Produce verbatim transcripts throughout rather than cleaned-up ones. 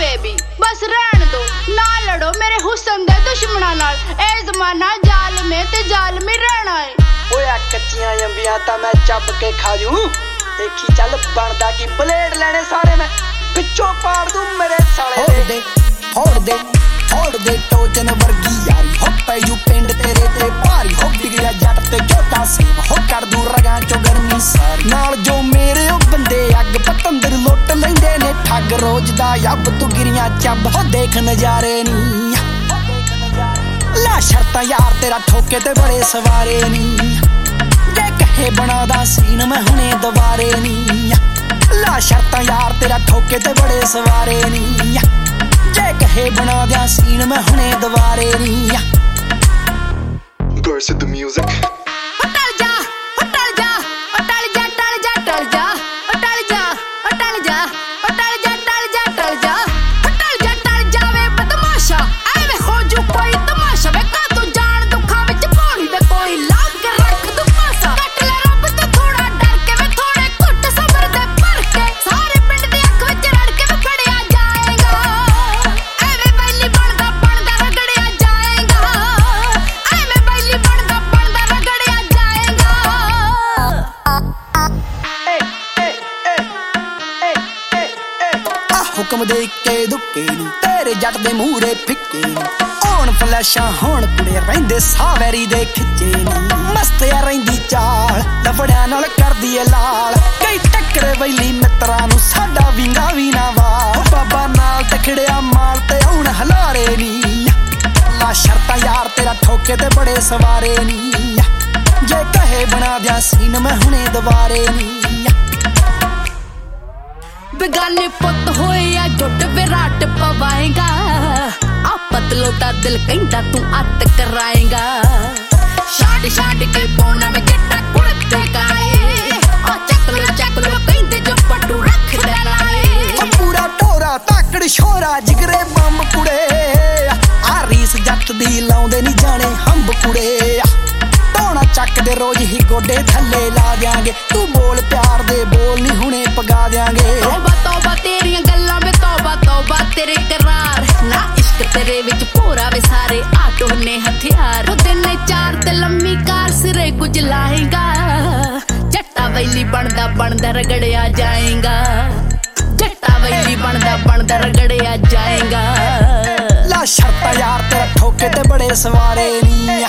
Baby बस रहन दो ना लड़ो मेरे हुस्न दे दुश्मनां नाल ए जमाना जालमे ते जालमी रहना है ओए कच्चियां अंबियां तां मैं चब के खा जूं देखी चल बनदा की ब्लेड लेने सारे मैं पिछों पाड़ दूं मेरे साले फोड़ दे फोड़ दे फोड़ दे टोचन वर्गी यारी हो पैजू पिंड तेरे ते भारी हो बिगड़िया जट ते झोटा सेव हो कर दूं रगां चो गर्मी सारी नाल जो मेरे ओ बंदे अग पतंदर लुट लैंदे ने ठग रोज दा यब तू गिरियां चब हो देख नजारे नी ला शर्तां यार तेरा ठोके ते बड़े सवारे नी जे कहे बनादा सीन मैं हुणे दवारे नी ला शर्तां यार तेरा ठोके ते बड़े सवारे नी जे कहे बना दिया सीन मैं हुणे दवारे नी Burst of the music. टल जा टल जा टल जा टल जा टल जा टल जा टल जा टल जा टल जा टल जा टल जा टल जावे बदमाशा एवे हो जू कोई तमाशा वे का तू जान दुखा विच पौड़ी दे कोई लाग के रख दू पासा कट ले रब तो थोड़ा डर के वे थोड़े घुट सबर दे भर के सारे पिंड दी अख विच रड़ के वे खड़िया जाएगा एवे बैली बनदा बनदा रगड़िया जाएगा एवे बैली बनदा बनदा रगड़िया जाएगा आ हुक्म दे के दुक्के नी तेरे जट दे मूरे फिक्के नी ओण फलैशां होण कुड़े रहिंदे सावैरी दे खिच्चे नी मस्त आ रहिंदी चाल लफड़ियां नाल करदी ए लाल कई टक्करे वैली मित्रां नू साडा विंगा वी ना वाल बाबा नाल तखड़िया माल ते हुण हलारे नी ला शर्तां यार तेरा ठोके ते बड़े सवारे नी जे कहे बना दिया सीन मैं हुणे दवारे नी बेगाने पुत होए या जुट विराट पवाएगा आ पतलो दा दिल कहंदा तू अत कराएगा छाड़ छाड़ के पौना में जट्टा कुड़ते काए आ चक लो चक लो कहंदे जो पटू रख दे लाए ओ पूरा टोरा ताकड़ छोरा जिगरे बम कुड़े आ रीस जट दी लाउंदे नी जाने हंब कुड़े टोना चक दे रोज ही गोडे थल्ले ला देंगे तू बोल प्यार दे बोल नी हुणे पगा देंगे तौबा तौबा तेरियां गल्लां वे तौबा तौबा तेरे करार ना इश्क तेरे विच पूरा वे सारे आटो ने हथियार ओ दिन चार ते लम्मी कार सिरे कुछ लाएगा जट्टा वैली बनदा बनदा रगड़िया जाएगा जट्टा वैली बनदा बनदा रगड़िया जाएगा ला शर्तां यार तेरा ठोके ते बड़े सवारे नी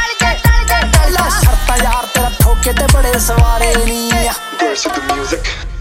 Burst of the music.